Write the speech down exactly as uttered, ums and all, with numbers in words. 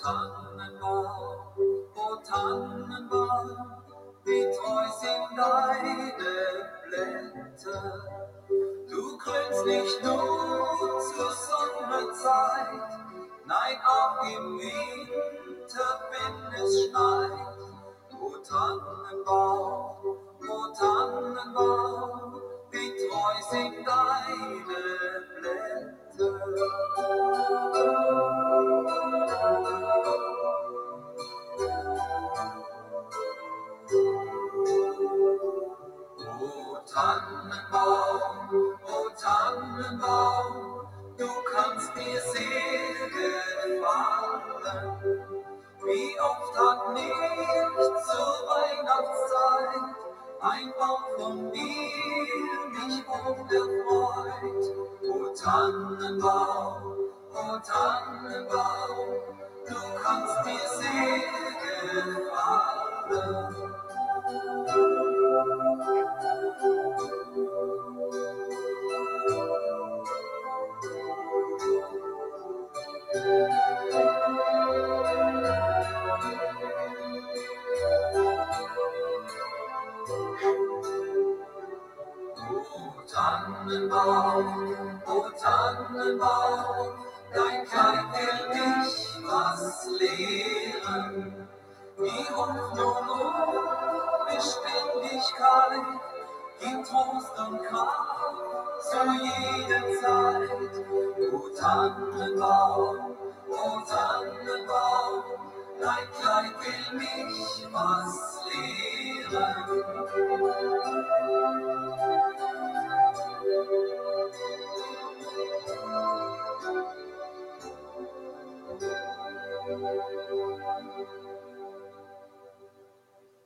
Tannenbaum, o Tannenbaum, wie treu sind deine Blätter. Du grünst nicht nur zur Sommerzeit, nein auch im Winter, wenn es schneit. O Tannenbaum, o Tannenbaum, wie treu sind deine Blätter. O Tannenbaum, o Tannenbaum, du kannst mir sehr gefallen. Wie oft hat nicht zur Weihnachtszeit ein Baum von dir mich oft erfreut. O Tannenbaum, o Tannenbaum, du kannst mir sehr gefallen. O Tannenbaum, o Tannenbaum, dein Kleid will mich was lehren. Die Hoffnung und Beständigkeit gibt Trost und Kraft zu jeder Zeit. O Tannenbaum, o Tannenbaum, dein Kleid will mich was lehren.